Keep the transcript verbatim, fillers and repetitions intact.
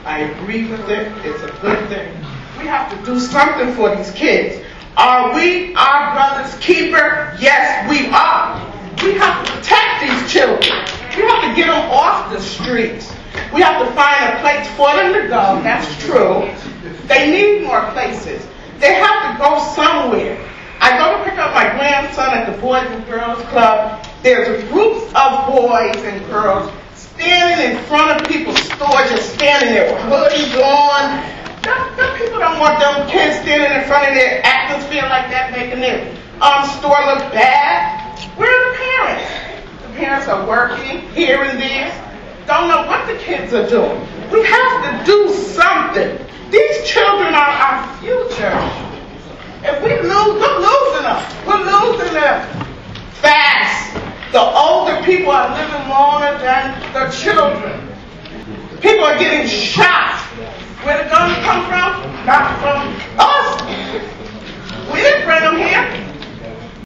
I agree with it. It's a good thing. We have to do something for these kids. Are we our brother's keeper? Yes, we are. We have to protect these children. We have to get them off the streets. We have to find a place for them to go. That's true. They need more places. They have to go somewhere. I go to pick up my grandson at the Boys and Girls Club. There's groups of boys and girls standing in front of people's stores, just standing there with hoodies on. The, the people don't want them kids standing in front of their atmosphere like that, making their um, store look bad. Where are the parents? The parents are working here and there. Don't know what the kids are doing. We have to do something. These children are our future. If we lose, we're losing them. We're losing them fast. The older people are living longer than the children. People are getting shot